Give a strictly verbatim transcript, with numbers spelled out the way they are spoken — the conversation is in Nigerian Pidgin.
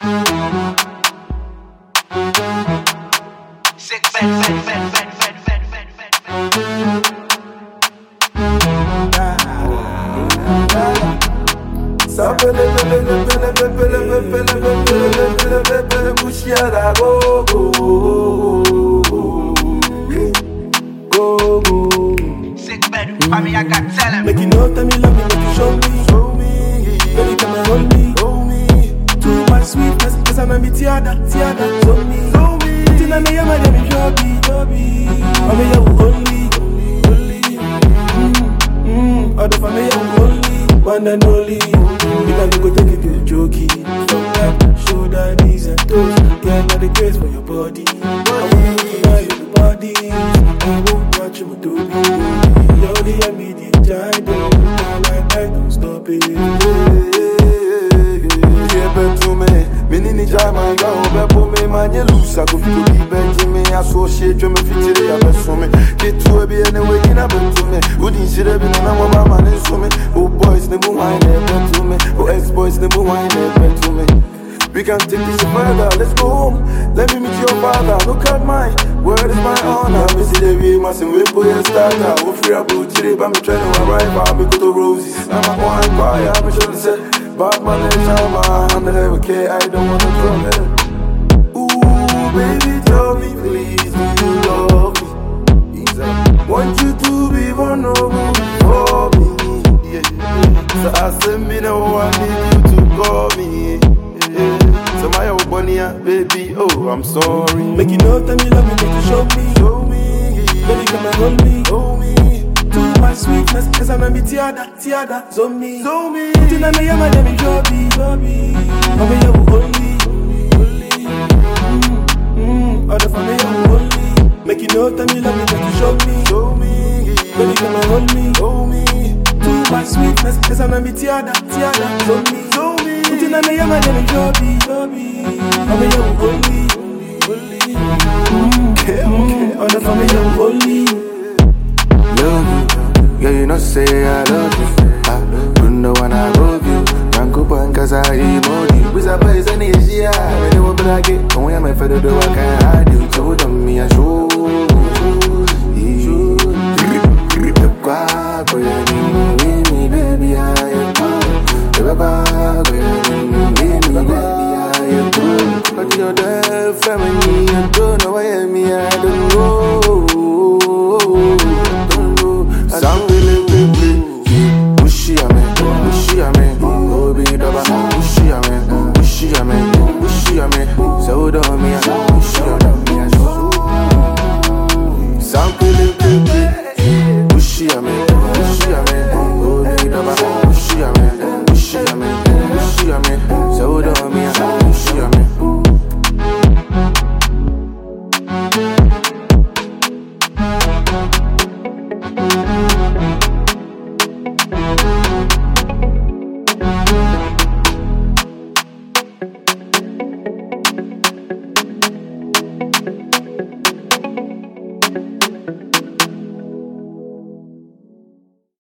Sick fed, fed, fed, fed, fed, fed, fed, fed, Sick bed, I mean I got tell him. Make you know, tell me love me, make you show me, show me. Baby, come and hold me, hold me. Too much sweetness, cause I'm a me tiada, tiada. Show me, show me. Tina me yama dem jobi, jobi. I'm a you only, only. Mm, mm. Other for me you only, one and only. Because we go take it to the jokey. From that shoulder, knees and toes. Girl, not the grace for your body. I want you to know your body. I won't watch you do me. You're the immediate child. I don't stop it. Yeah, bet to me. Minini jama nga obepo me manye lusa go fit to be bet me associate me fit dey abeso me. Get to be anyway in a bet to me. Good in shire be na mama man so me. Oh boys ne bu wine bet to me. Oh ex boys ne bu wine bet to me. We can take this further, let's go home. Let me meet your father, look at mine. Word is my honor. Me see the way, my sin, we put your starter. We free about today, but me trying to arrive. I'm go to roses. I'm a one choir, I'm sure to say. Bad man, let's have my hand. Okay, I don't want to come here. Ooh, baby, tell me, please, do you love me? Want you to be vulnerable for me. Yeah. So I said, me no one need you to call me. So my old bunny, baby, oh, I'm sorry. Make you know, tell me love me, make you show me, show me. Baby, come and hold me, hold me. Too much sweetness, cause I'm a me tiada, tiada. So me, so me. Tina me yama dem jobi, jobi. I'm a you only, only. Mm, mm. Other for me you only. Make you know, tell me love me, make you show me, show me. Baby, come and hold me, hold me. Too much sweetness, cause I'm a me tiada, tiada. So me, so me. Tina me yama dem jobi, jobi. I'm a you only, only. Mm, mm. Other for me you only. Love you, yeah, you know say I love you. I don't know when I love you. Ranko cause I emoji. We surprise any year. When you want to get, when I'm a feather, do I can't hide you. So don't me a show. You grip the car, for you need me, baby. I am the car, for you need me, baby. I am but you're the family. I don't know why I'm me. I don't know. Sang really really Bushi ame, bushi ame Obi daba, bushi ame Bushi ame, bushi ame So do me a, bushi ame Sang really really Bushi ame, bushi ame